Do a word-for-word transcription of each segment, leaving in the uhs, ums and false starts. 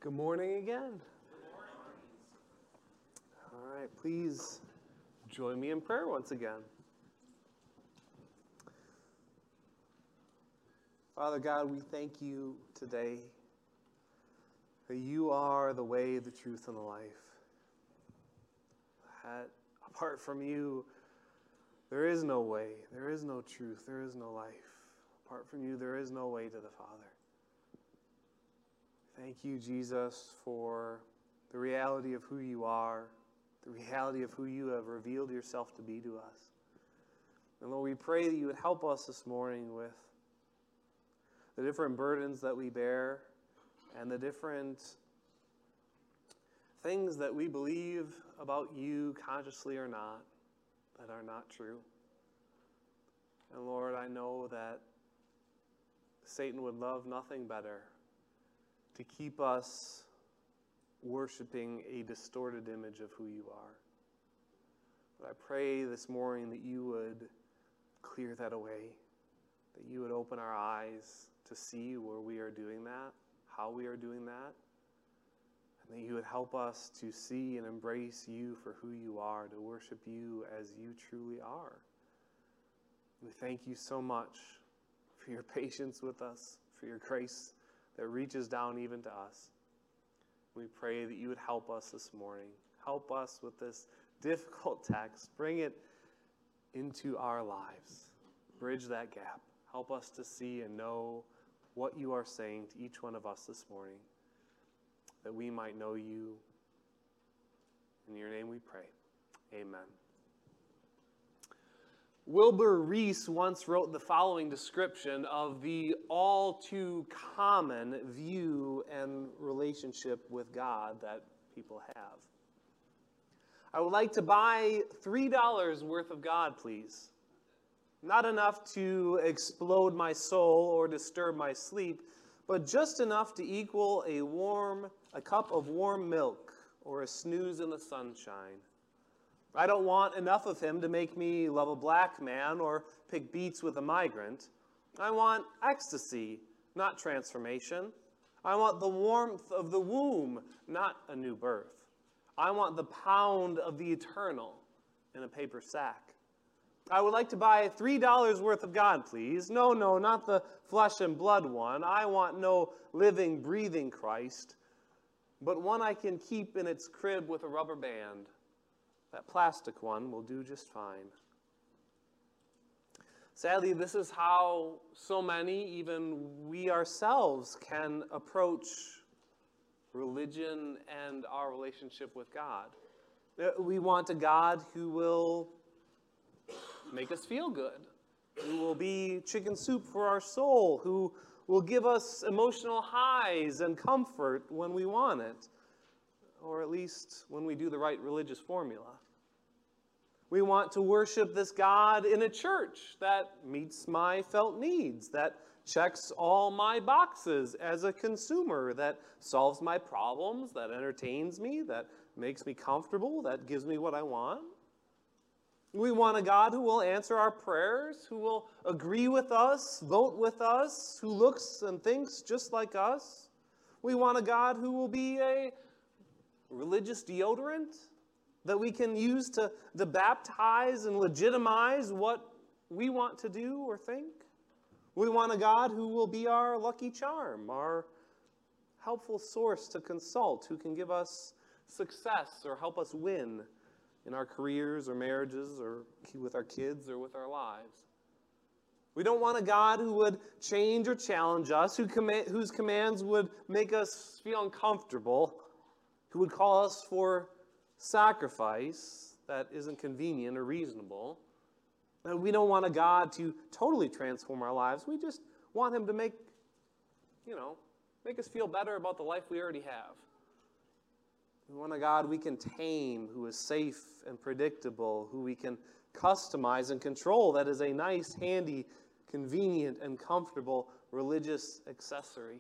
Good morning again. All right, please join me in prayer once again. Father God, we thank you today that you are the way, the truth, and the life. That apart from you, there is no way, there is no truth, there is no life. Apart from you, there is no way to the Father. Thank you, Jesus, for the reality of who you are, the reality of who you have revealed yourself to be to us. And Lord, we pray that you would help us this morning with the different burdens that we bear and the different things that we believe about you, consciously or not, that are not true. And Lord, I know that Satan would love nothing better to keep us worshiping a distorted image of who you are. But I pray this morning that you would clear that away, that you would open our eyes to see where we are doing that, how we are doing that, and that you would help us to see and embrace you for who you are, to worship you as you truly are. We thank you so much for your patience with us, for your grace that reaches down even to us. We pray that you would help us this morning. Help us with this difficult text. Bring it into our lives. Bridge that gap. Help us to see and know what you are saying to each one of us this morning, that we might know you. In your name we pray. Amen. Wilbur Reese once wrote the following description of the all too common view and relationship with God that people have. I would like to buy three dollars worth of God, please. Not enough to explode my soul or disturb my sleep, but just enough to equal a warm, a cup of warm milk or a snooze in the sunshine. I don't want enough of him to make me love a black man or pick beets with a migrant. I want ecstasy, not transformation. I want the warmth of the womb, not a new birth. I want the pound of the eternal in a paper sack. I would like to buy three dollars worth of God, please. No, no, not the flesh and blood one. I want no living, breathing Christ, but one I can keep in its crib with a rubber band. That plastic one will do just fine. Sadly, this is how so many, even we ourselves, can approach religion and our relationship with God. We want a God who will make us feel good, who will be chicken soup for our soul, who will give us emotional highs and comfort when we want it, or at least when we do the right religious formula. We want to worship this God in a church that meets my felt needs, that checks all my boxes as a consumer, that solves my problems, that entertains me, that makes me comfortable, that gives me what I want. We want a God who will answer our prayers, who will agree with us, vote with us, who looks and thinks just like us. We want a God who will be a religious deodorant that we can use to, to baptize and legitimize what we want to do or think. We want a God who will be our lucky charm, our helpful source to consult, who can give us success or help us win in our careers or marriages or with our kids or with our lives. We don't want a God who would change or challenge us, who comm- whose commands would make us feel uncomfortable, who would call us for sacrifice that isn't convenient or reasonable. And we don't want a God to totally transform our lives. We just want him to make, you know, make us feel better about the life we already have. We want a God we can tame, who is safe and predictable, who we can customize and control. That is a nice, handy, convenient, and comfortable religious accessory.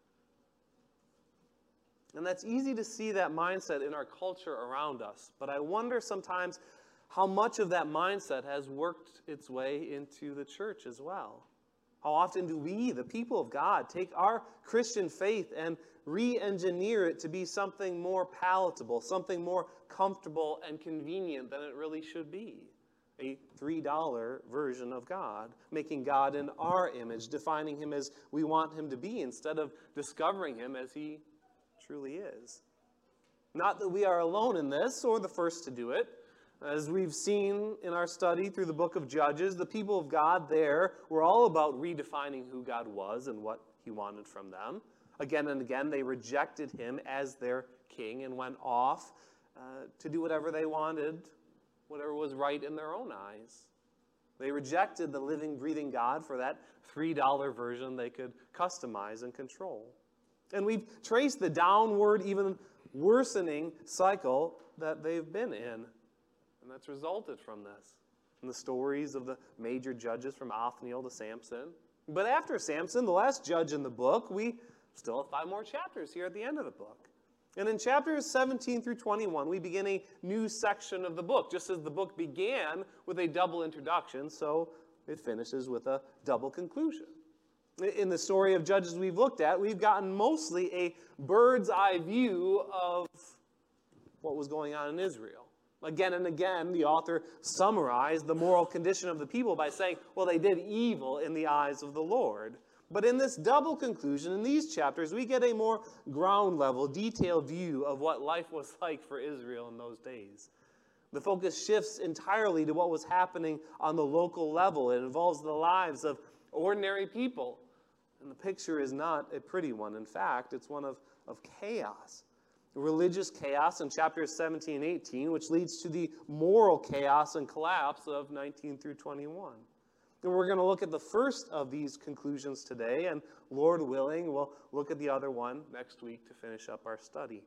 And that's easy to see that mindset in our culture around us. But I wonder sometimes how much of that mindset has worked its way into the church as well. How often do we, the people of God, take our Christian faith and re-engineer it to be something more palatable, something more comfortable and convenient than it really should be? A three dollar version of God, making God in our image, defining him as we want him to be instead of discovering him as he truly is. Not that we are alone in this or the first to do it. As we've seen in our study through the book of Judges, the people of God there were all about redefining who God was and what he wanted from them. Again and again, they rejected him as their king and went off uh, to do whatever they wanted, whatever was right in their own eyes. They rejected the living, breathing God for that three dollar version they could customize and control. And we've traced the downward, even worsening cycle that they've been in. And that's resulted from this. In the stories of the major judges from Othniel to Samson. But after Samson, the last judge in the book, we still have five more chapters here at the end of the book. And in chapters seventeen through twenty-one, we begin a new section of the book. Just as the book began with a double introduction, so it finishes with a double conclusion. In the story of Judges we've looked at, we've gotten mostly a bird's eye view of what was going on in Israel. Again and again, the author summarized the moral condition of the people by saying, well, they did evil in the eyes of the Lord. But in this double conclusion, in these chapters, we get a more ground-level, detailed view of what life was like for Israel in those days. The focus shifts entirely to what was happening on the local level. It involves the lives of ordinary people. And the picture is not a pretty one. In fact, it's one of, of chaos. Religious chaos in chapters seventeen and eighteen, which leads to the moral chaos and collapse of nineteen through twenty-one. And we're going to look at the first of these conclusions today, and Lord willing, we'll look at the other one next week to finish up our study.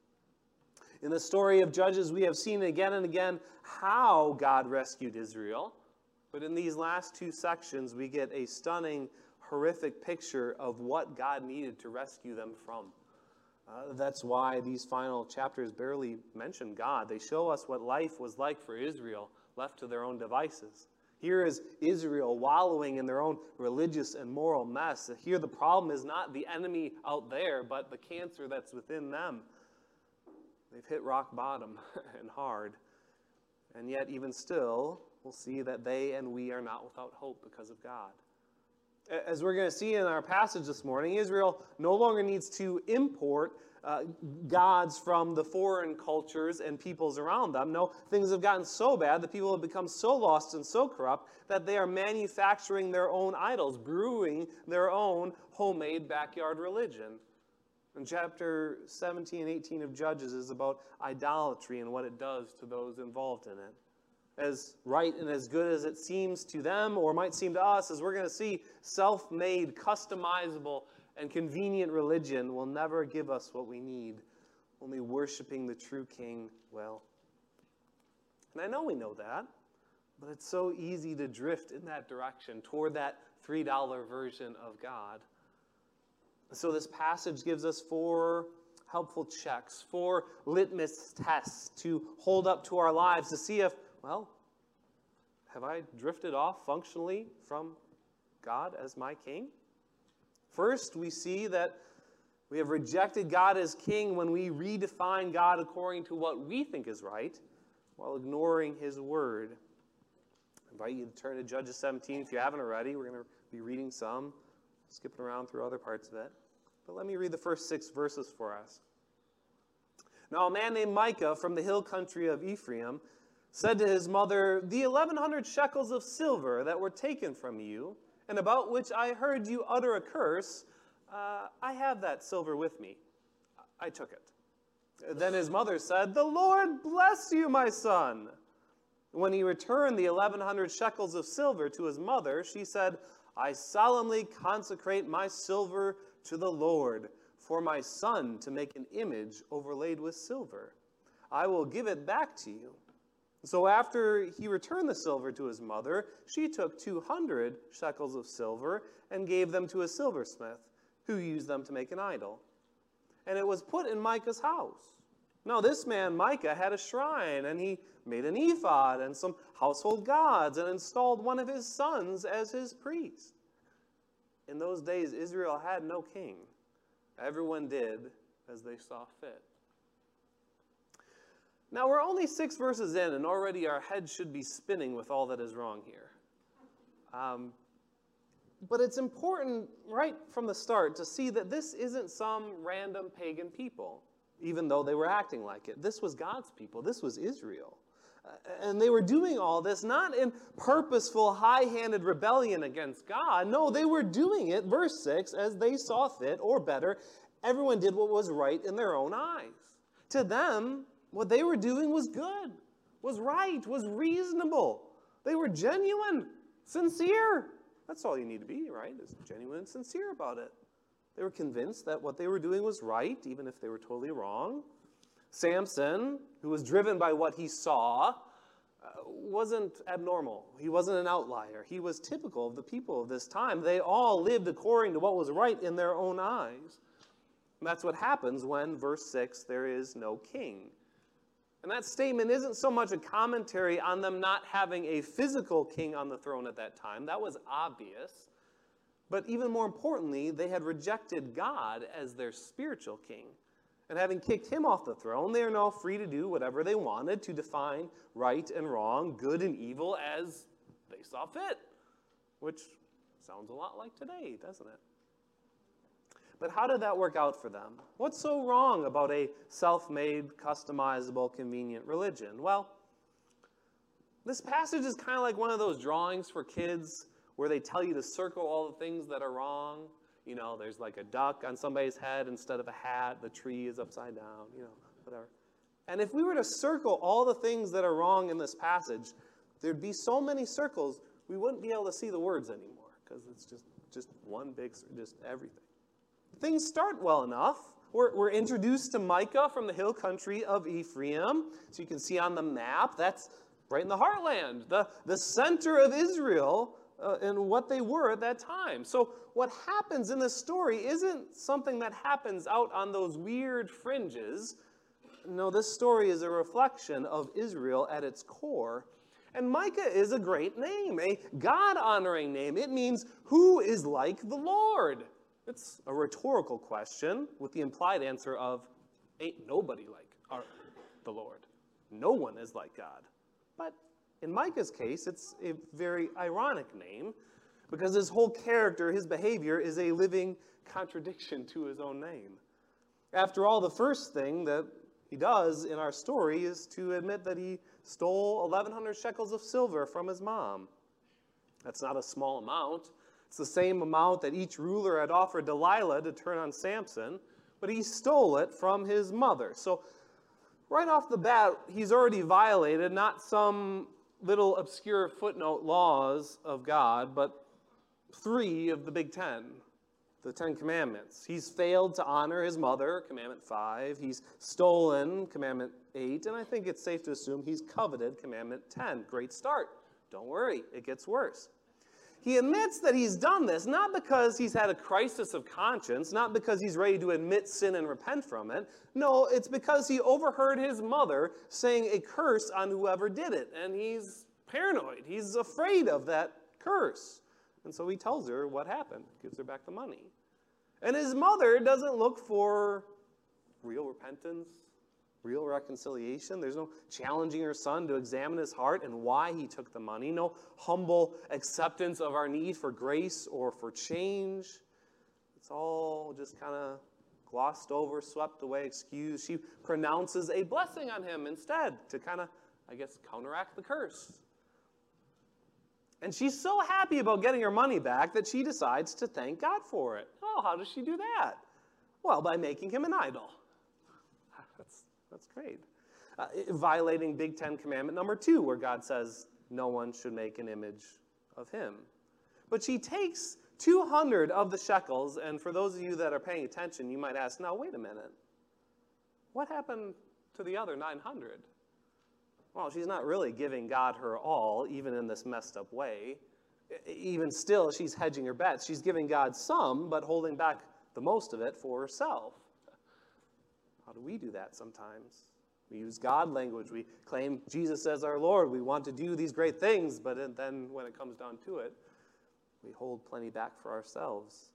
In the story of Judges, we have seen again and again how God rescued Israel. But in these last two sections, we get a stunning, horrific picture of what God needed to rescue them from. Uh, that's why these final chapters barely mention God. They show us what life was like for Israel, left to their own devices. Here is Israel wallowing in their own religious and moral mess. Here the problem is not the enemy out there, but the cancer that's within them. They've hit rock bottom and hard. And yet, even still, we'll see that they and we are not without hope because of God. As we're going to see in our passage this morning, Israel no longer needs to import uh, gods from the foreign cultures and peoples around them. No, things have gotten so bad, the people have become so lost and so corrupt that they are manufacturing their own idols, brewing their own homemade backyard religion. And chapter seventeen and eighteen of Judges is about idolatry and what it does to those involved in it. As right and as good as it seems to them, or might seem to us, as we're going to see, self-made, customizable, and convenient religion will never give us what we need. Only worshiping the true King will. And I know we know that, but it's so easy to drift in that direction, toward that three dollar version of God. So this passage gives us four helpful checks, four litmus tests to hold up to our lives to see if, well, have I drifted off functionally from God as my king? First, we see that we have rejected God as king when we redefine God according to what we think is right, while ignoring his word. I invite you to turn to Judges seventeen if you haven't already. We're going to be reading some, skipping around through other parts of it. But let me read the first six verses for us. Now a man named Micah from the hill country of Ephraim said to his mother, "The eleven hundred shekels of silver that were taken from you, and about which I heard you utter a curse, uh, I have that silver with me. I took it." Then his mother said, "The Lord bless you, my son." When he returned the eleven hundred shekels of silver to his mother, she said, "I solemnly consecrate my silver to the Lord, for my son to make an image overlaid with silver. I will give it back to you." So after he returned the silver to his mother, she took two hundred shekels of silver and gave them to a silversmith, who used them to make an idol. And it was put in Micah's house. Now this man Micah had a shrine, and he made an ephod and some household gods, and installed one of his sons as his priest. in those days, Israel had no king. Everyone did as they saw fit. Now, we're only six verses in, and already our heads should be spinning with all that is wrong here. Um, but it's important right from the start to see that this isn't some random pagan people, even though they were acting like it. This was God's people. This was Israel. Uh, and they were doing all this not in purposeful, high-handed rebellion against God. No, they were doing it, verse six, as they saw fit, or better, everyone did what was right in their own eyes. To them, what they were doing was good, was right, was reasonable. They were genuine, sincere. That's all you need to be, right? Is genuine and sincere about it. They were convinced that what they were doing was right, even if they were totally wrong. Samson, who was driven by what he saw, uh, wasn't abnormal. He wasn't an outlier. He was typical of the people of this time. They all lived according to what was right in their own eyes. And that's what happens when, verse six, there is no king. And that statement isn't so much a commentary on them not having a physical king on the throne at that time. That was obvious. But even more importantly, they had rejected God as their spiritual king. And having kicked him off the throne, they are now free to do whatever they wanted to define right and wrong, good and evil as they saw fit. Which sounds a lot like today, doesn't it? But how did that work out for them? What's so wrong about a self-made, customizable, convenient religion? Well, this passage is kind of like one of those drawings for kids where they tell you to circle all the things that are wrong. You know, there's like a duck on somebody's head instead of a hat. The tree is upside down, you know, whatever. And if we were to circle all the things that are wrong in this passage, there'd be so many circles, we wouldn't be able to see the words anymore because it's just, just one big, just everything. Things start well enough. We're, we're introduced to Micah from the hill country of Ephraim. So you can see on the map, that's right in the heartland, the, the center of Israel uh, and what they were at that time. So what happens in this story isn't something that happens out on those weird fringes. No, this story is a reflection of Israel at its core. And Micah is a great name, a God-honoring name. It means, who is like the Lord? It's a rhetorical question with the implied answer of, ain't nobody like our, the Lord. No one is like God. But in Micah's case, it's a very ironic name because his whole character, his behavior, is a living contradiction to his own name. After all, the first thing that he does in our story is to admit that he stole eleven hundred shekels of silver from his mom. That's not a small amount. It's the same amount that each ruler had offered Delilah to turn on Samson, but he stole it from his mother. So right off the bat, he's already violated not some little obscure footnote laws of God, but three of the big ten, the Ten Commandments. He's failed to honor his mother, Commandment five. He's stolen, Commandment eight. And I think it's safe to assume he's coveted, Commandment ten. Great start. Don't worry, it gets worse. He admits that he's done this not because he's had a crisis of conscience, not because he's ready to admit sin and repent from it. No, it's because he overheard his mother saying a curse on whoever did it, and he's paranoid. He's afraid of that curse. And so he tells her what happened, gives her back the money. And his mother doesn't look for real repentance, real reconciliation. There's no challenging her son to examine his heart and why he took the money. No humble acceptance of our need for grace or for change. It's all just kind of glossed over, swept away, excused. She pronounces a blessing on him instead to kind of, I guess, counteract the curse. And she's so happy about getting her money back that she decides to thank God for it. Oh, how does she do that? Well, by making him an idol. That's That's great. Uh, violating Big Ten Commandment number two, where God says no one should make an image of him. But she takes two hundred of the shekels, and for those of you that are paying attention, you might ask, now wait a minute. What happened to the other nine hundred? Well, she's not really giving God her all, even in this messed up way. Even still, she's hedging her bets. She's giving God some, but holding back the most of it for herself. How do we do that sometimes? We use God language. We claim Jesus as our Lord. We want to do these great things, but then when it comes down to it, We hold plenty back for ourselves.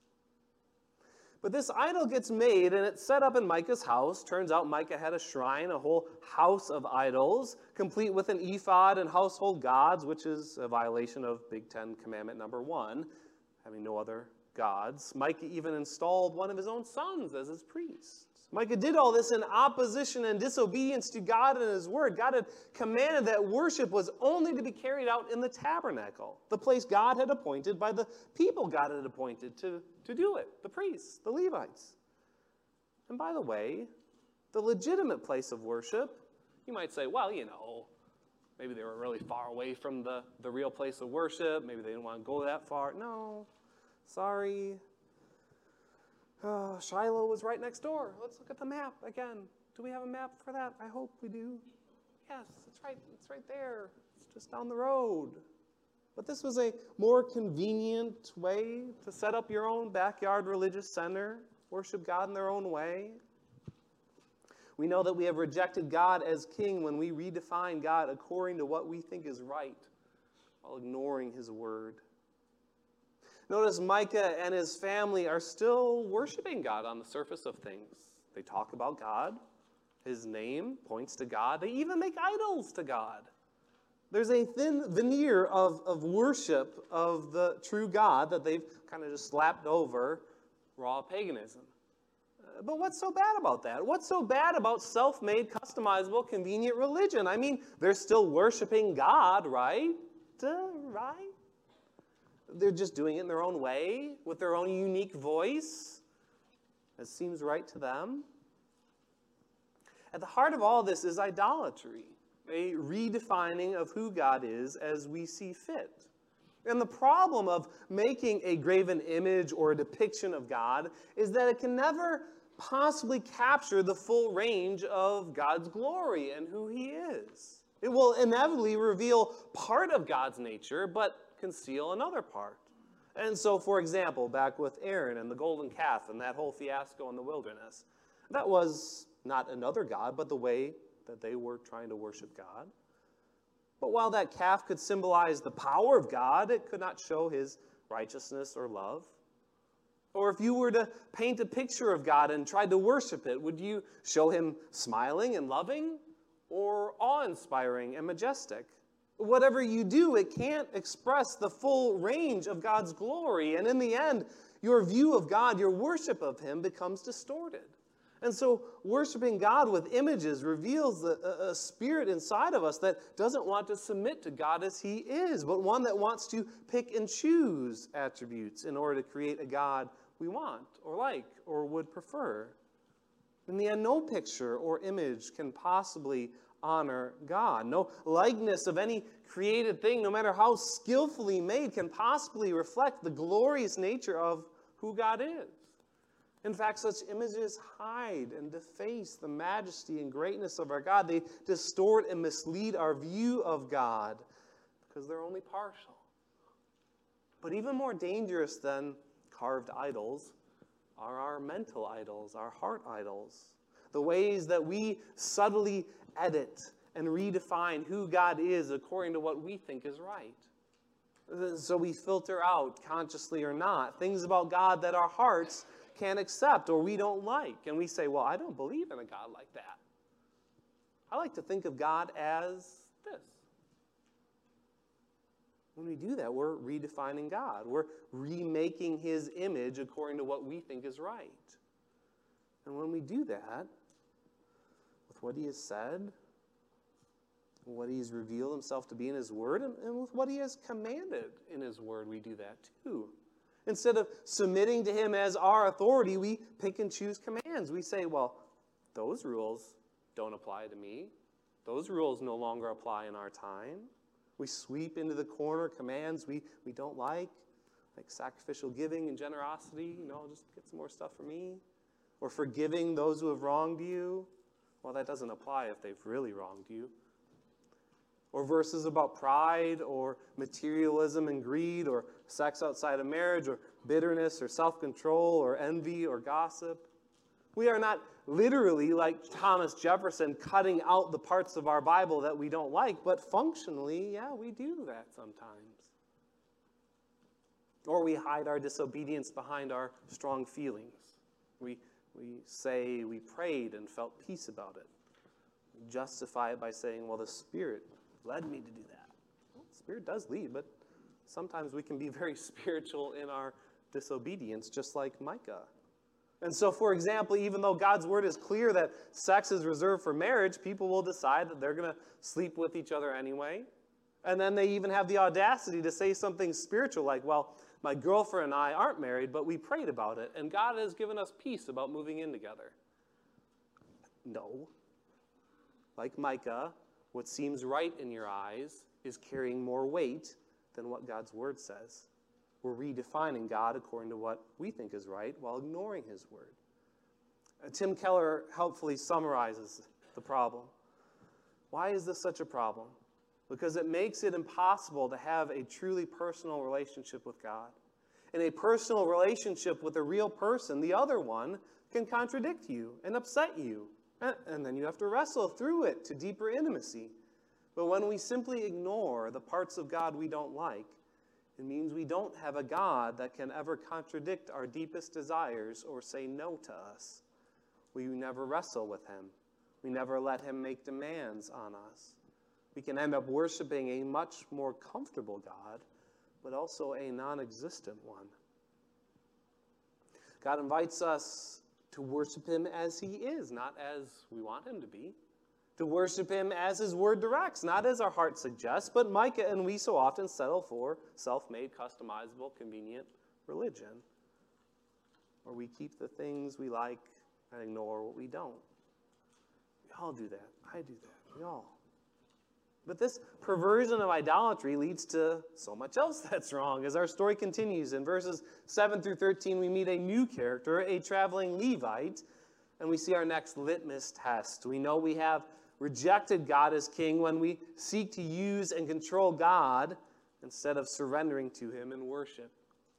But this idol gets made, and it's set up in Micah's house. Turns out Micah had a shrine, a whole house of idols, complete with an ephod and household gods, which is a violation of Big Ten Commandment number one, having no other gods. Micah even installed one of his own sons as his priest. Micah did all this in opposition and disobedience to God and his word. God had commanded that worship was only to be carried out in the tabernacle, the place God had appointed by the people God had appointed to, to do it, the priests, the Levites. And by the way, the legitimate place of worship, you might say, well, you know, maybe they were really far away from the, the real place of worship. Maybe they didn't want to go that far. No, sorry. Uh, Shiloh was right next door. Let's look at the map again. Do we have a map for that? I hope we do. Yes, it's right, it's right there. It's just down the road. But this was a more convenient way to set up your own backyard religious center, worship God in their own way. We know that we have rejected God as king when we redefine God according to what we think is right, while ignoring his word. Notice Micah and his family are still worshiping God on the surface of things. They talk about God. His name points to God. They even make idols to God. There's a thin veneer of, of worship of the true God that they've kind of just slapped over raw paganism. Uh, but what's so bad about that? What's so bad about self-made, customizable, convenient religion? I mean, they're still worshiping God, right? Uh, right? They're just doing it in their own way, with their own unique voice. It seems right to them. At the heart of all this is idolatry, a redefining of who God is as we see fit. And the problem of making a graven image or a depiction of God is that it can never possibly capture the full range of God's glory and who he is. It will inevitably reveal part of God's nature, but conceal another part. And so, for example, back with Aaron and the golden calf and that whole fiasco in the wilderness, that was not another God, but the way that they were trying to worship God. But while that calf could symbolize the power of God, it could not show his righteousness or love. Or if you were to paint a picture of God and tried to worship it, would you show him smiling and loving or awe-inspiring and majestic? Whatever you do, it can't express the full range of God's glory. And in the end, your view of God, your worship of him becomes distorted. And so worshiping God with images reveals a, a spirit inside of us that doesn't want to submit to God as he is, but one that wants to pick and choose attributes in order to create a God we want or like or would prefer. In the end, no picture or image can possibly honor God. No likeness of any created thing, no matter how skillfully made, can possibly reflect the glorious nature of who God is. In fact, such images hide and deface the majesty and greatness of our God. They distort and mislead our view of God because they're only partial. But even more dangerous than carved idols are our mental idols, our heart idols. The ways that we subtly edit and redefine who God is according to what we think is right. So we filter out, consciously or not, things about God that our hearts can't accept or we don't like. And we say, well, I don't believe in a God like that. I like to think of God as this. When we do that, we're redefining God. We're remaking his image according to what we think is right. And when we do that, with what he has said, what he's revealed himself to be in his word, and, and with what he has commanded in his word, we do that too. Instead of submitting to him as our authority, we pick and choose commands. We say, well, those rules don't apply to me. Those rules no longer apply in our time. We sweep into the corner commands we, we don't like, like sacrificial giving and generosity. You know, just get some more stuff for me. Or forgiving those who have wronged you. Well, that doesn't apply if they've really wronged you. Or verses about pride or materialism and greed or sex outside of marriage or bitterness or self-control or envy or gossip. We are not literally, like Thomas Jefferson, cutting out the parts of our Bible that we don't like, but functionally, yeah, we do that sometimes. Or we hide our disobedience behind our strong feelings. We, we say we prayed and felt peace about it. We justify it by saying, well, the Spirit led me to do that. Well, the Spirit does lead, but sometimes we can be very spiritual in our disobedience, just like Micah. And so, for example, even though God's word is clear that sex is reserved for marriage, people will decide that they're going to sleep with each other anyway. And then they even have the audacity to say something spiritual like, well, my girlfriend and I aren't married, but we prayed about it, and God has given us peace about moving in together. No. Like Micah, what seems right in your eyes is carrying more weight than what God's word says. We're redefining God according to what we think is right while ignoring his word. Uh, Tim Keller helpfully summarizes the problem. Why is this such a problem? Because it makes it impossible to have a truly personal relationship with God. In a personal relationship with a real person, the other one can contradict you and upset you. And, and then you have to wrestle through it to deeper intimacy. But when we simply ignore the parts of God we don't like, it means we don't have a God that can ever contradict our deepest desires or say no to us. We never wrestle with him. We never let him make demands on us. We can end up worshiping a much more comfortable God, but also a non-existent one. God invites us to worship him as he is, not as we want him to be. To worship him as his word directs, not as our heart suggests, but Micah and we so often settle for self-made, customizable, convenient religion. Or we keep the things we like and ignore what we don't. We all do that. I do that. We all. But this perversion of idolatry leads to so much else that's wrong. As our story continues, in verses seven through thirteen, we meet a new character, a traveling Levite, and we see our next litmus test. We know we have rejected God as king when we seek to use and control God instead of surrendering to him in worship.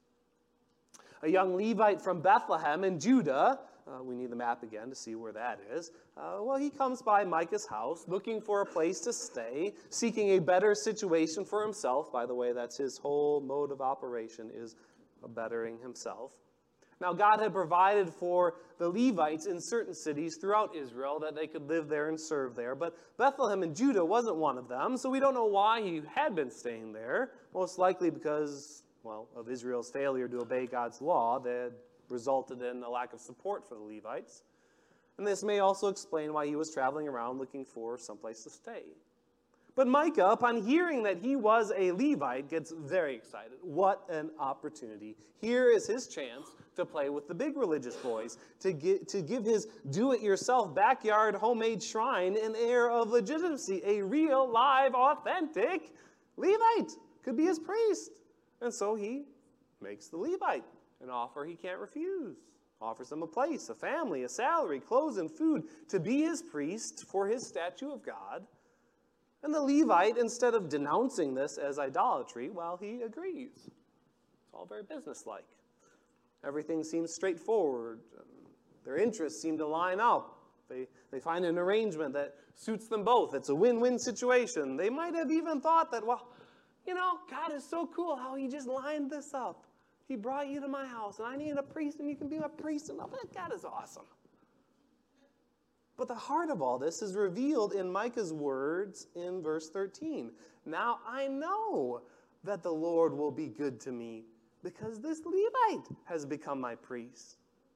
A young Levite from Bethlehem in Judah, uh, we need the map again to see where that is. Uh, well, he comes by Micah's house looking for a place to stay, seeking a better situation for himself. By the way, that's his whole mode of operation, is bettering himself. Now, God had provided for the Levites in certain cities throughout Israel that they could live there and serve there. But Bethlehem in Judah wasn't one of them, so we don't know why he had been staying there. Most likely because, well, of Israel's failure to obey God's law that had resulted in a lack of support for the Levites. And this may also explain why he was traveling around looking for someplace to stay. But Micah, upon hearing that he was a Levite, gets very excited. What an opportunity. Here is his chance to play with the big religious boys, to, get, to give his do-it-yourself backyard homemade shrine an air of legitimacy. A real, live, authentic Levite could be his priest. And so he makes the Levite an offer he can't refuse. Offers him a place, a family, a salary, clothes, and food to be his priest for his statue of God. And the Levite, instead of denouncing this as idolatry, well, he agrees. It's all very businesslike. Everything seems straightforward. Their interests seem to line up. They, they find an arrangement that suits them both. It's a win-win situation. They might have even thought that, well, you know, God is so cool how he just lined this up. He brought you to my house, and I need a priest, and you can be my priest. And God is awesome. But the heart of all this is revealed in Micah's words in verse thirteen. Now I know that the Lord will be good to me because this Levite has become my priest.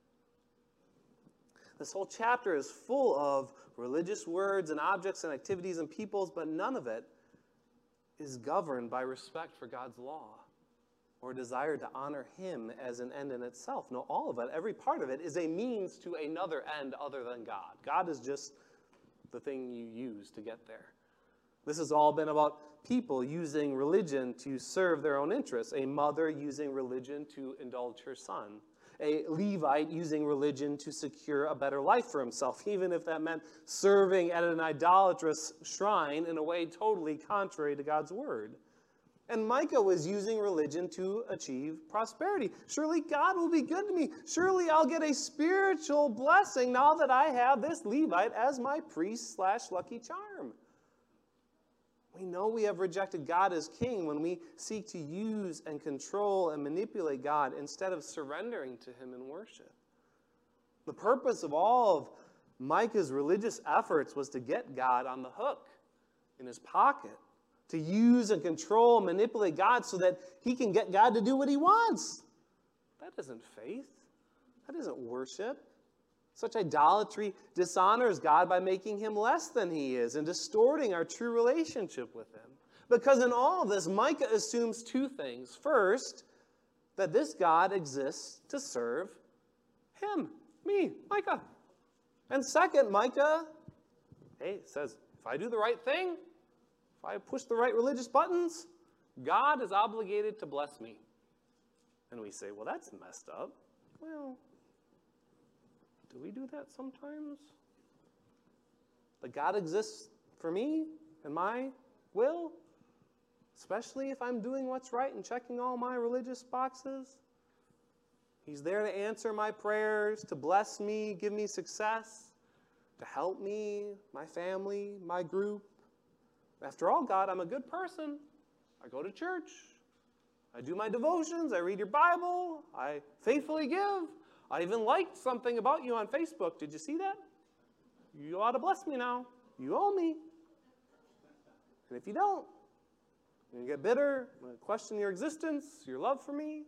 This whole chapter is full of religious words and objects and activities and peoples, but none of it is governed by respect for God's law or desire to honor him as an end in itself. No, all of it, every part of it, is a means to another end other than God. God is just the thing you use to get there. This has all been about people using religion to serve their own interests. A mother using religion to indulge her son. A Levite using religion to secure a better life for himself, even if that meant serving at an idolatrous shrine in a way totally contrary to God's word. And Micah was using religion to achieve prosperity. Surely God will be good to me. Surely I'll get a spiritual blessing now that I have this Levite as my priest slash lucky charm. We know we have rejected God as king when we seek to use and control and manipulate God instead of surrendering to him in worship. The purpose of all of Micah's religious efforts was to get God on the hook in his pocket, to use and control and manipulate God so that he can get God to do what he wants. That isn't faith. That isn't worship. Such idolatry dishonors God by making him less than he is and distorting our true relationship with him. Because in all of this, Micah assumes two things. First, that this God exists to serve him, me, Micah. And second, Micah, hey, says, if I do the right thing, if I push the right religious buttons, God is obligated to bless me. And we say, well, that's messed up. Well, do we do that sometimes? That God exists for me and my will? Especially if I'm doing what's right and checking all my religious boxes? He's there to answer my prayers, to bless me, give me success, to help me, my family, my group. After all, God, I'm a good person. I go to church. I do my devotions. I read your Bible. I faithfully give. I even liked something about you on Facebook. Did you see that? You ought to bless me now. You owe me. And if you don't, you're going to get bitter, I'm going to question your existence, your love for me.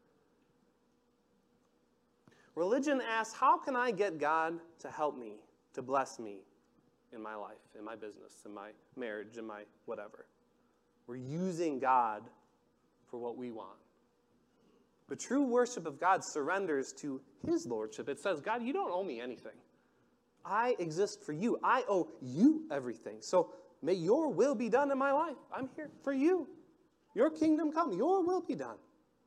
Religion asks, how can I get God to help me, to bless me in my life, in my business, in my marriage, in my whatever? We're using God for what we want. But true worship of God surrenders to his lordship. It says, God, you don't owe me anything. I exist for you. I owe you everything. So may your will be done in my life. I'm here for you. Your kingdom come. Your will be done.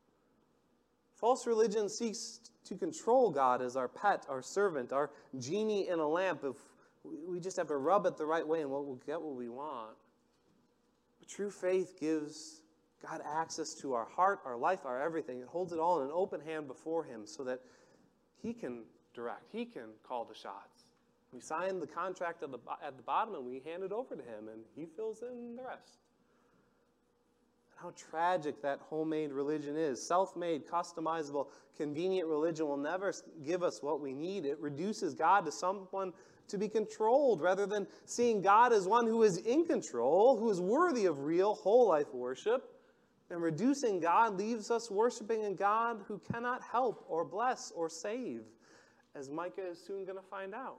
False religion seeks to control God as our pet, our servant, our genie in a lamp. If we just have to rub it the right way and we'll get what we want. But true faith gives God access to our heart, our life, our everything. It holds it all in an open hand before him so that he can direct. He can call the shots. We sign the contract at the, at the bottom and we hand it over to him and he fills in the rest. And how tragic that homemade religion is. Self-made, customizable, convenient religion will never give us what we need. It reduces God to someone to be controlled rather than seeing God as one who is in control, who is worthy of real whole life worship. And reducing God leaves us worshiping a God who cannot help or bless or save, as Micah is soon going to find out.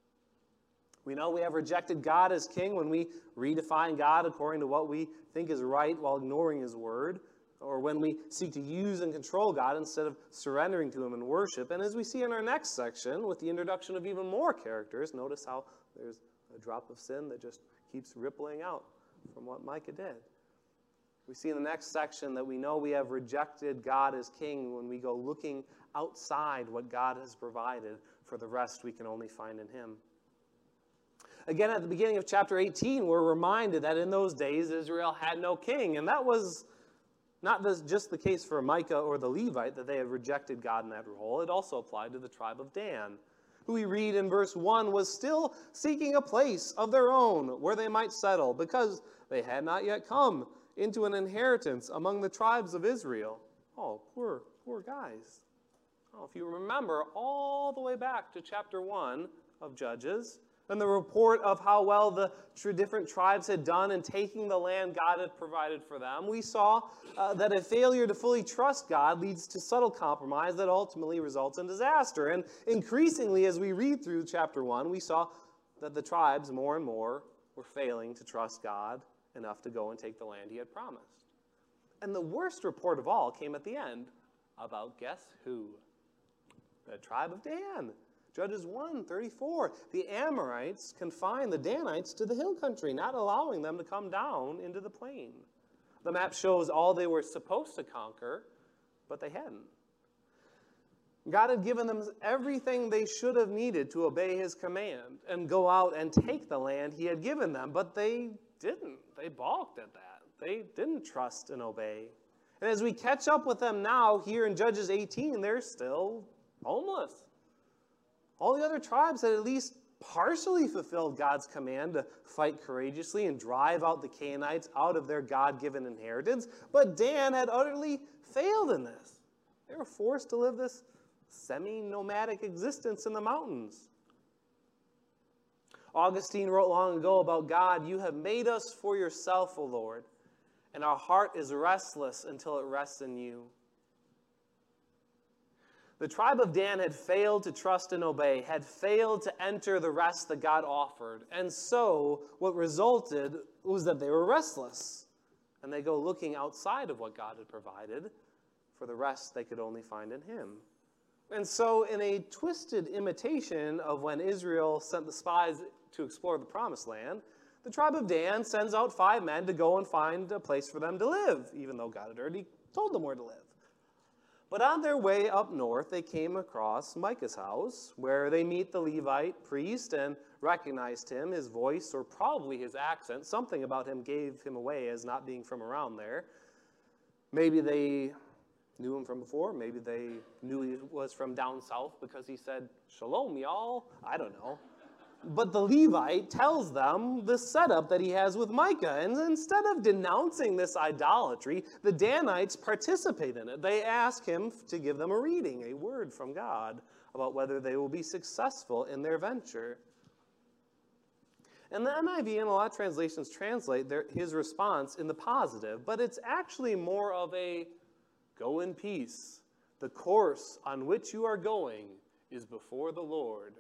We know we have rejected God as king when we redefine God according to what we think is right while ignoring his word, or when we seek to use and control God instead of surrendering to him in worship. And as we see in our next section, with the introduction of even more characters, notice how there's a drop of sin that just keeps rippling out from what Micah did. We see in the next section that we know we have rejected God as king when we go looking outside what God has provided. For the rest we can only find in him. Again, at the beginning of chapter eighteen, we're reminded that in those days Israel had no king. And that was not just the case for Micah or the Levite, that they had rejected God in that role. It also applied to the tribe of Dan, who we read in verse one was still seeking a place of their own where they might settle, because they had not yet come into an inheritance among the tribes of Israel. Oh, poor, poor guys. Oh, if you remember all the way back to chapter one of Judges, and the report of how well the different tribes had done in taking the land God had provided for them, we saw uh, that a failure to fully trust God leads to subtle compromise that ultimately results in disaster. And increasingly, as we read through chapter one, we saw that the tribes more and more were failing to trust God enough to go and take the land he had promised. And the worst report of all came at the end about guess who? The tribe of Dan. Judges one thirty-four. The Amorites confined the Danites to the hill country, not allowing them to come down into the plain. The map shows all they were supposed to conquer, but they hadn't. God had given them everything they should have needed to obey his command and go out and take the land he had given them, but they didn't. They balked at that. They didn't trust and obey. And as we catch up with them now, here in Judges eighteen, they're still homeless. All the other tribes had at least partially fulfilled God's command to fight courageously and drive out the Canaanites out of their God-given inheritance, but Dan had utterly failed in this. They were forced to live this semi-nomadic existence in the mountains. Augustine wrote long ago about God, "You have made us for yourself, O Lord, and our heart is restless until it rests in you." The tribe of Dan had failed to trust and obey, had failed to enter the rest that God offered. And so what resulted was that they were restless. And they go looking outside of what God had provided for the rest they could only find in him. And so in a twisted imitation of when Israel sent the spies to explore the promised land, the tribe of Dan sends out five men to go and find a place for them to live, even though God had already told them where to live. But on their way up north, they came across Micah's house, where they meet the Levite priest and recognized him, his voice, or probably his accent. Something about him gave him away as not being from around there. Maybe they knew him from before. Maybe they knew he was from down south because he said, "Shalom, y'all." I don't know. But the Levite tells them the setup that he has with Micah. And instead of denouncing this idolatry, the Danites participate in it. They ask him to give them a reading, a word from God, about whether they will be successful in their venture. And the N I V and a lot of translations translate their, his response in the positive, but it's actually more of a go in peace. The course on which you are going is before the Lord.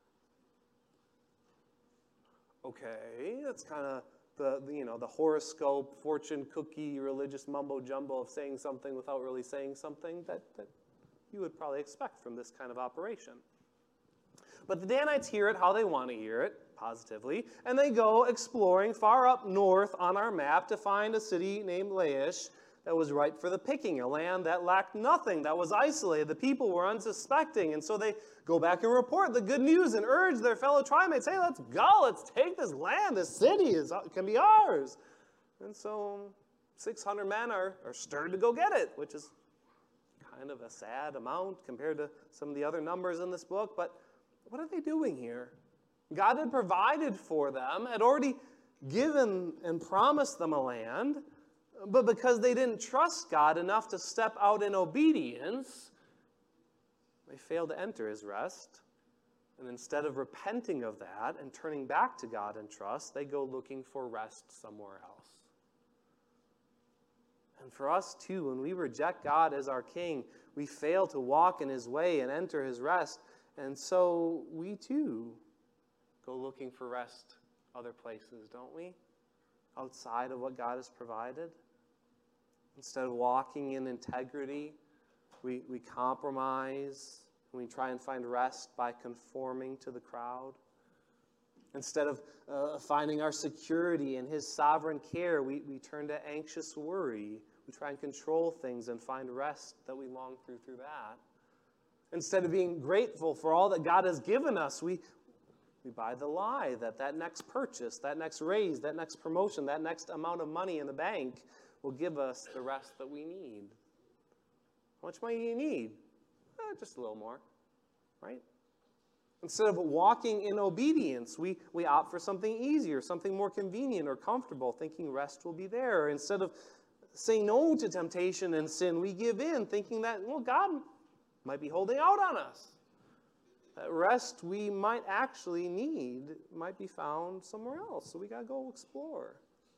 Okay, that's kind of the, the, you know, the horoscope, fortune cookie, religious mumbo-jumbo of saying something without really saying something that, that you would probably expect from this kind of operation. But the Danites hear it how they want to hear it, positively, and they go exploring far up north on our map to find a city named Laish that was ripe for the picking, a land that lacked nothing, that was isolated. The people were unsuspecting, and so they go back and report the good news and urge their fellow tribemates, "Hey, let's go, let's take this land, this city is, can be ours." And so six hundred men are, are stirred to go get it, which is kind of a sad amount compared to some of the other numbers in this book, but what are they doing here? God had provided for them, had already given and promised them a land, but because they didn't trust God enough to step out in obedience, they failed to enter his rest. And instead of repenting of that and turning back to God in trust, they go looking for rest somewhere else. And for us too, when we reject God as our King, we fail to walk in his way and enter his rest. And so we too go looking for rest other places, don't we? Outside of what God has provided. Instead of walking in integrity, we, we compromise, and we try and find rest by conforming to the crowd. Instead of uh, finding our security in his sovereign care, we, we turn to anxious worry. We try and control things and find rest that we long through through that. Instead of being grateful for all that God has given us, we, we buy the lie that that next purchase, that next raise, that next promotion, that next amount of money in the bank will give us the rest that we need. How much money do you need? Eh, just a little more, right? Instead of walking in obedience, we, we opt for something easier, something more convenient or comfortable, thinking rest will be there. Instead of saying no to temptation and sin, we give in, thinking that, well, God might be holding out on us. That rest we might actually need might be found somewhere else, so we got to go explore.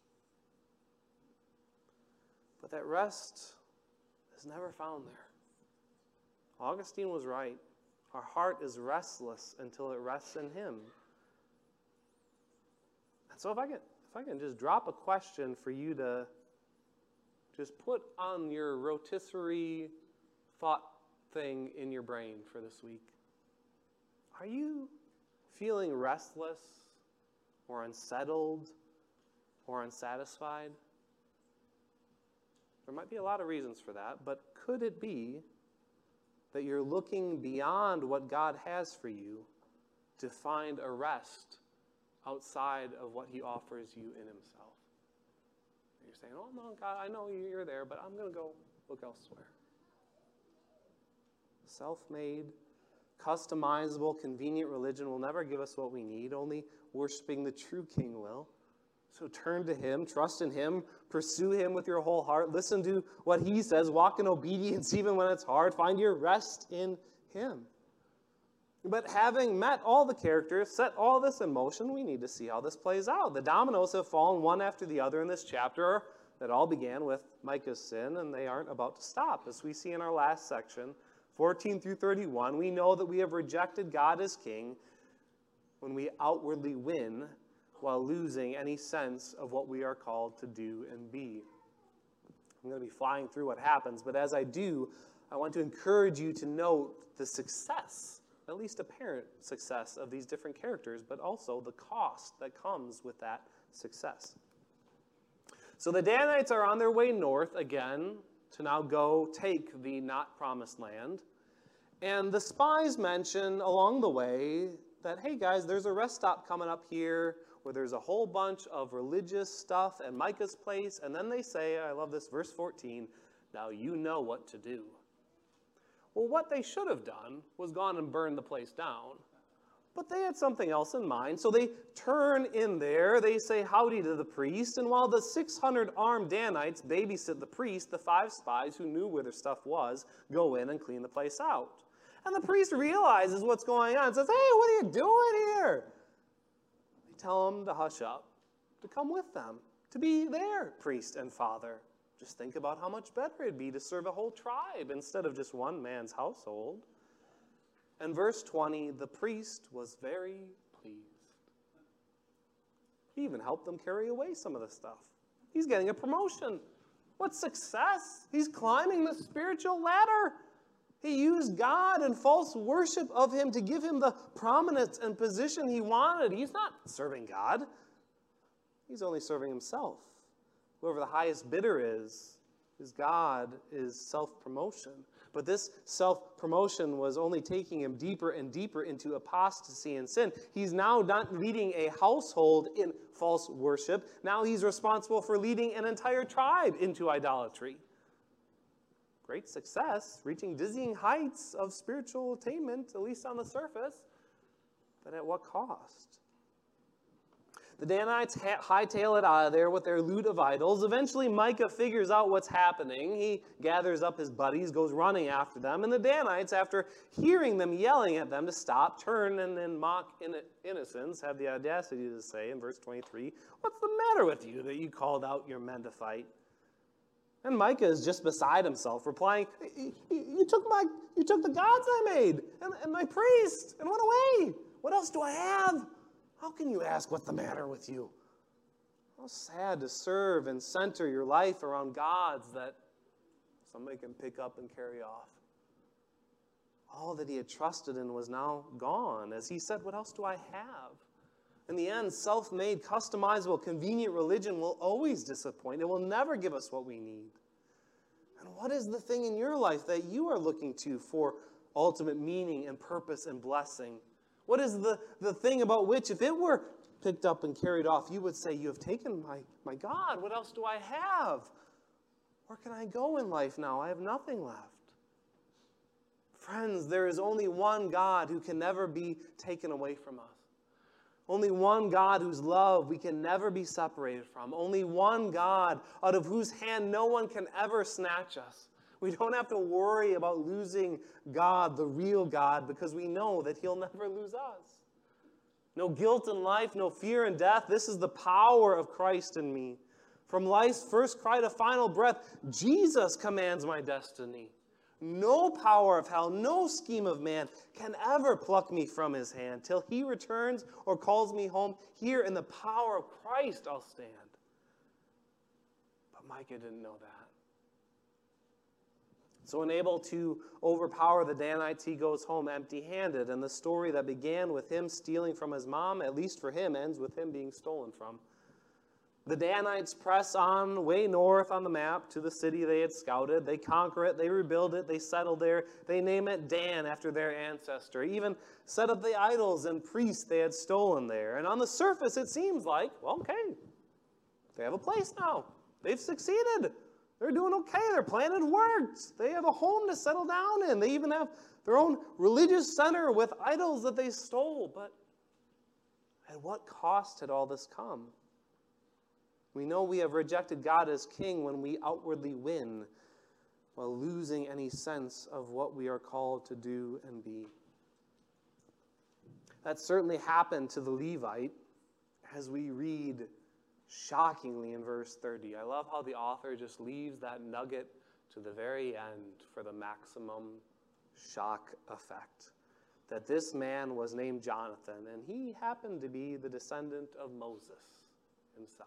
But that rest is never found there. Augustine was right. Our heart is restless until it rests in him. And so if I can, if I can just drop a question for you to just put on your rotisserie thought thing in your brain for this week. Are you feeling restless or unsettled or unsatisfied? There might be a lot of reasons for that, but could it be that you're looking beyond what God has for you to find a rest outside of what he offers you in himself? You're saying, "Oh, no, God, I know you're there, but I'm going to go look elsewhere." Self-made, customizable, convenient religion will never give us what we need. Only worshiping the true King will. So turn to him, trust in him, pursue him with your whole heart. Listen to what he says. Walk in obedience even when it's hard. Find your rest in him. But having met all the characters, set all this in motion, we need to see how this plays out. The dominoes have fallen one after the other in this chapter that all began with Micah's sin, and they aren't about to stop. As we see in our last section, fourteen through thirty-one, we know that we have rejected God as king when we outwardly win while losing any sense of what we are called to do and be. I'm going to be flying through what happens, but as I do, I want to encourage you to note the success, at least apparent success, of these different characters, but also the cost that comes with that success. So the Danites are on their way north again to now go take the not promised land. And the spies mention along the way that, hey guys, there's a rest stop coming up here where there's a whole bunch of religious stuff at Micah's place. And then they say, I love this, verse fourteen, now you know what to do. Well, what they should have done was gone and burned the place down. But they had something else in mind. So they turn in there. They say howdy to the priest. And while the six hundred armed Danites babysit the priest, the five spies who knew where their stuff was go in and clean the place out. And the priest realizes what's going on and says, hey, what are you doing here? They tell him to hush up, to come with them, to be their priest and father. Just think about how much better it'd be to serve a whole tribe instead of just one man's household. And verse twenty, the priest was very pleased. He even helped them carry away some of the stuff. He's getting a promotion. What success? He's climbing the spiritual ladder. He used God and false worship of him to give him the prominence and position he wanted. He's not serving God. He's only serving himself. Whoever the highest bidder is, is God, is self-promotion. But this self-promotion was only taking him deeper and deeper into apostasy and sin. He's now not leading a household in false worship. Now he's responsible for leading an entire tribe into idolatry. Great success, reaching dizzying heights of spiritual attainment, at least on the surface. But at what cost? The Danites hightail it out of there with their loot of idols. Eventually, Micah figures out what's happening. He gathers up his buddies, goes running after them. And the Danites, after hearing them yelling at them to stop, turn and in mock innocence, have the audacity to say in verse twenty-three, what's the matter with you that you called out your men to fight? And Micah is just beside himself, replying, you took my, you took the gods I made, and, and my priest, and went away. What else do I have? How can you ask what's the matter with you? How sad to serve and center your life around gods that somebody can pick up and carry off. All that he had trusted in was now gone. As he said, what else do I have? In the end, self-made, customizable, convenient religion will always disappoint. It will never give us what we need. And what is the thing in your life that you are looking to for ultimate meaning and purpose and blessing? What is the, the thing about which, if it were picked up and carried off, you would say, you have taken my, my God. What else do I have? Where can I go in life now? I have nothing left. Friends, there is only one God who can never be taken away from us. Only one God whose love we can never be separated from. Only one God out of whose hand no one can ever snatch us. We don't have to worry about losing God, the real God, because we know that he'll never lose us. No guilt in life, no fear in death. This is the power of Christ in me. From life's first cry to final breath, Jesus commands my destiny. No power of hell, no scheme of man can ever pluck me from his hand. Till he returns or calls me home, here in the power of Christ I'll stand. But Micah didn't know that. So unable to overpower the Danites, he goes home empty-handed. And the story that began with him stealing from his mom, at least for him, ends with him being stolen from. The Danites press on way north on the map to the city they had scouted. They conquer it, they rebuild it, they settle there. They name it Dan after their ancestor. Even set up the idols and priests they had stolen there. And on the surface it seems like, well, okay, they have a place now. They've succeeded. They're doing okay. Their plan had worked. They have a home to settle down in. They even have their own religious center with idols that they stole. But at what cost had all this come? We know we have rejected God as king when we outwardly win, while losing any sense of what we are called to do and be. That certainly happened to the Levite, as we read shockingly in verse thirty. I love how the author just leaves that nugget to the very end for the maximum shock effect. That this man was named Jonathan, and he happened to be the descendant of Moses himself.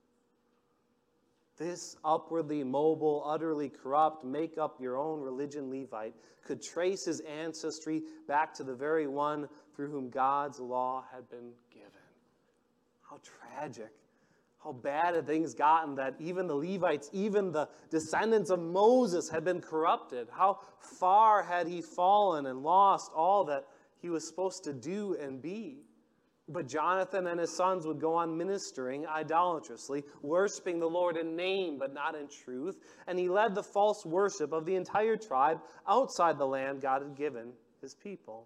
This upwardly mobile, utterly corrupt, make up your own religion Levite could trace his ancestry back to the very one through whom God's law had been given. How tragic. How bad had things gotten that even the Levites, even the descendants of Moses had been corrupted. How far had he fallen and lost all that he was supposed to do and be. But Jonathan and his sons would go on ministering idolatrously, worshiping the Lord in name but not in truth. And he led the false worship of the entire tribe outside the land God had given his people.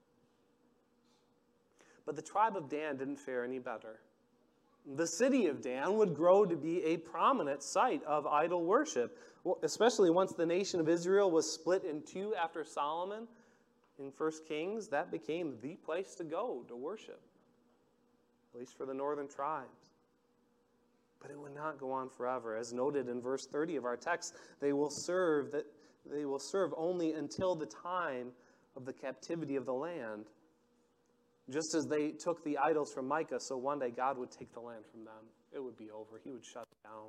But the tribe of Dan didn't fare any better. The city of Dan would grow to be a prominent site of idol worship, especially once the nation of Israel was split in two after Solomon in First Kings. That became the place to go to worship, at least for the northern tribes. But it would not go on forever. As noted in verse thirty of our text, they will serve that they will serve only until the time of the captivity of the land. Just as they took the idols from Micah, so one day God would take the land from them. It would be over. He would shut it down.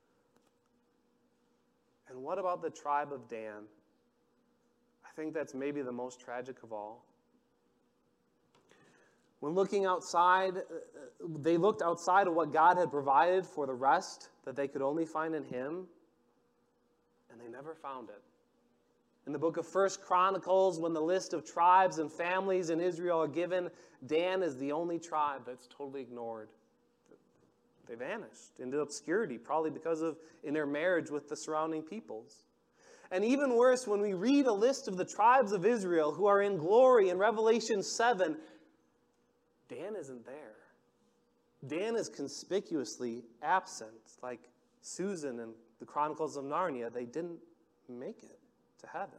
And what about the tribe of Dan? I think that's maybe the most tragic of all. When looking outside, they looked outside of what God had provided for the rest that they could only find in him, and they never found it. In the book of First Chronicles, when the list of tribes and families in Israel are given, Dan is the only tribe that's totally ignored. They vanished into obscurity, probably because of intermarriage with the surrounding peoples. And even worse, when we read a list of the tribes of Israel who are in glory in Revelation seven, Dan isn't there. Dan is conspicuously absent, like Susan in the Chronicles of Narnia. They didn't make it to heaven.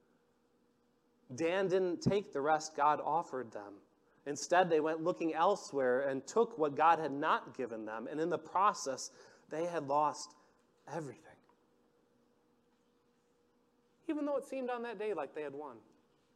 Dan didn't take the rest God offered them. Instead, they went looking elsewhere and took what God had not given them, and in the process, they had lost everything. Even though it seemed on that day like they had won.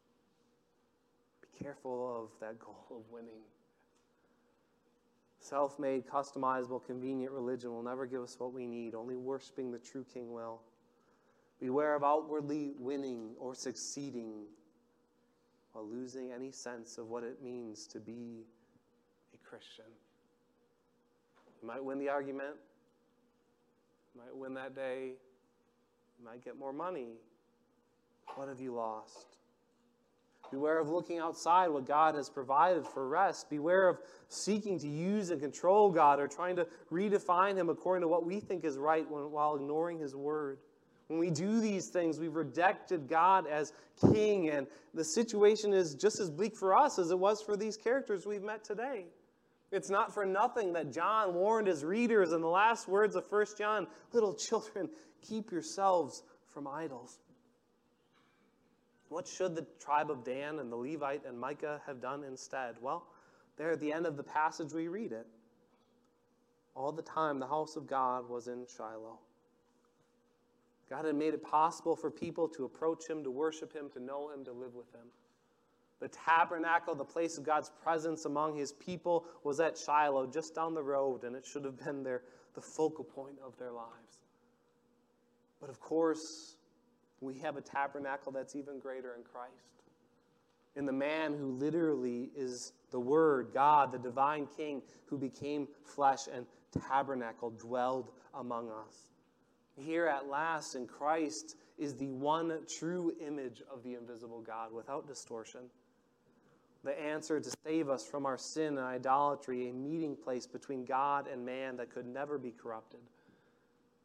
Be careful of that goal of winning. Self-made, customizable, convenient religion will never give us what we need. Only worshiping the true King will. Beware of outwardly winning or succeeding while losing any sense of what it means to be a Christian. You might win the argument. You might win that day. You might get more money. What have you lost? Beware of looking outside what God has provided for rest. Beware of seeking to use and control God or trying to redefine him according to what we think is right while ignoring his word. When we do these things, we've rejected God as king, and the situation is just as bleak for us as it was for these characters we've met today. It's not for nothing that John warned his readers in the last words of First John, little children, keep yourselves from idols. What should the tribe of Dan and the Levite and Micah have done instead? Well, there at the end of the passage we read it. All the time the house of God was in Shiloh. God had made it possible for people to approach him, to worship him, to know him, to live with him. The tabernacle, the place of God's presence among his people, was at Shiloh, just down the road, and it should have been their, the focal point of their lives. But of course, we have a tabernacle that's even greater in Christ. In the man who literally is the Word, God, the divine King, who became flesh and tabernacle, dwelled among us. Here at last in Christ is the one true image of the invisible God without distortion. The answer to save us from our sin and idolatry, a meeting place between God and man that could never be corrupted.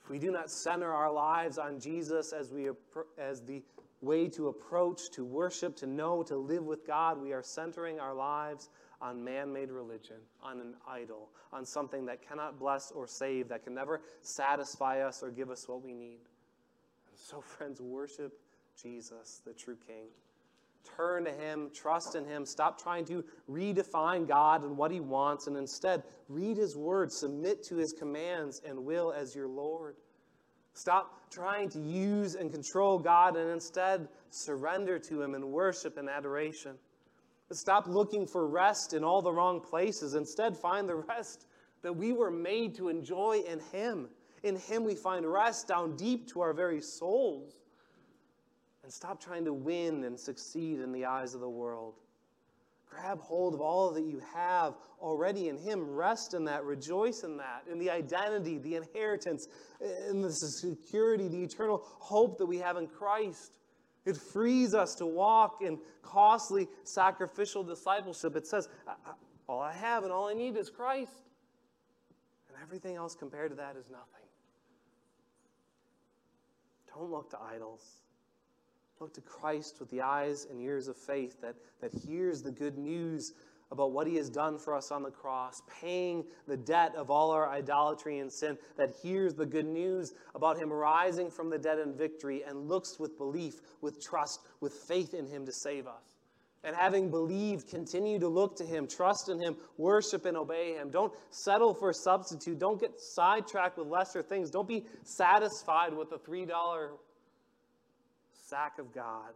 If we do not center our lives on Jesus as we as the way to approach, to worship, to know, to live with God, we are centering our lives on man-made religion, on an idol, on something that cannot bless or save, that can never satisfy us or give us what we need. And so, friends, worship Jesus, the true King. Turn to him, trust in him, stop trying to redefine God and what he wants, and instead read his word, submit to his commands and will as your Lord. Stop trying to use and control God and instead surrender to him in worship and adoration. Stop looking for rest in all the wrong places. Instead, find the rest that we were made to enjoy in him. In him we find rest down deep to our very souls. And stop trying to win and succeed in the eyes of the world. Grab hold of all that you have already in him. Rest in that. Rejoice in that. In the identity, the inheritance, in the security, the eternal hope that we have in Christ. It frees us to walk in costly sacrificial discipleship. It says, all I have and all I need is Christ. And everything else compared to that is nothing. Don't look to idols. Look to Christ with the eyes and ears of faith that, that hears the good news about what he has done for us on the cross, paying the debt of all our idolatry and sin, that hears the good news about him rising from the dead in victory and looks with belief, with trust, with faith in him to save us. And having believed, continue to look to him, trust in him, worship and obey him. Don't settle for a substitute. Don't get sidetracked with lesser things. Don't be satisfied with the three dollar sack of God.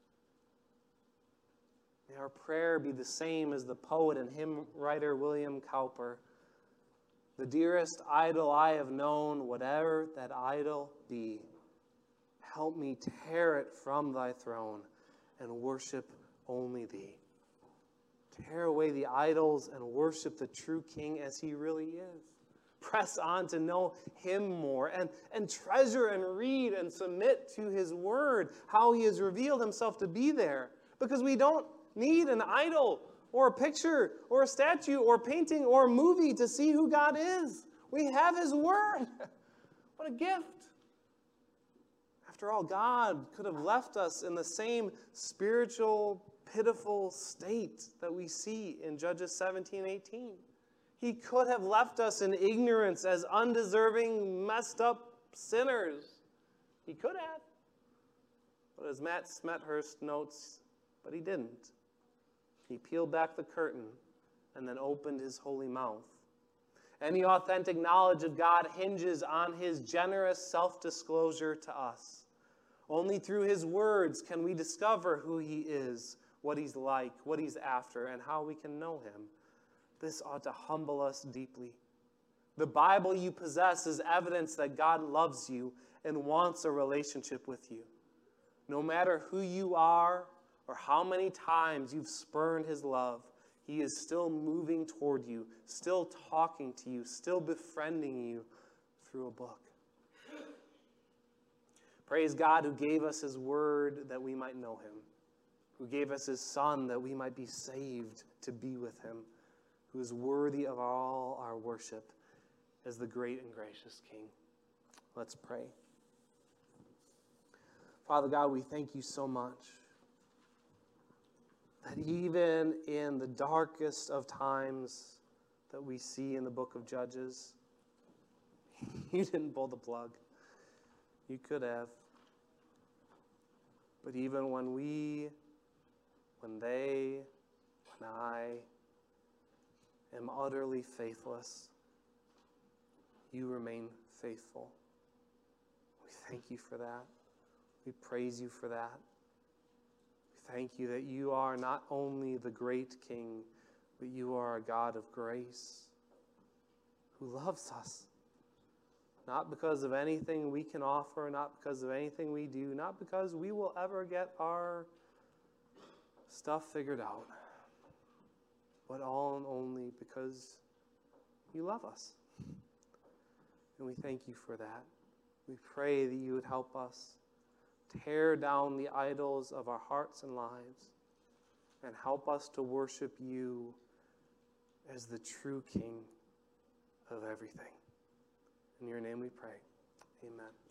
May our prayer be the same as the poet and hymn writer William Cowper. The dearest idol I have known, whatever that idol be, help me tear it from thy throne and worship only thee. Tear away the idols and worship the true King as he really is. Press on to know him more and, and treasure and read and submit to his word, how he has revealed himself to be there. Because we don't need an idol or a picture or a statue or painting or a movie to see who God is. We have his word. What a gift. After all, God could have left us in the same spiritual, pitiful state that we see in Judges seventeen eighteen. He could have left us in ignorance as undeserving, messed up sinners. He could have. But as Matt Smethurst notes, but he didn't. He peeled back the curtain and then opened his holy mouth. Any authentic knowledge of God hinges on his generous self-disclosure to us. Only through his words can we discover who he is, what he's like, what he's after, and how we can know him. This ought to humble us deeply. The Bible you possess is evidence that God loves you and wants a relationship with you. No matter who you are or how many times you've spurned his love, he is still moving toward you, still talking to you, still befriending you through a book. Praise God who gave us his word that we might know him, who gave us his Son that we might be saved to be with him, who is worthy of all our worship as the great and gracious King. Let's pray. Father God, we thank you so much that even in the darkest of times that we see in the book of Judges, you didn't pull the plug. You could have. But even when we, when they, when I am utterly faithless, you remain faithful. We thank you for that. We praise you for that. We thank you that you are not only the great King, but you are a God of grace who loves us. Not because of anything we can offer, not because of anything we do, not because we will ever get our stuff figured out, but all and only because you love us. And we thank you for that. We pray that you would help us tear down the idols of our hearts and lives and help us to worship you as the true King of everything. In your name we pray. Amen.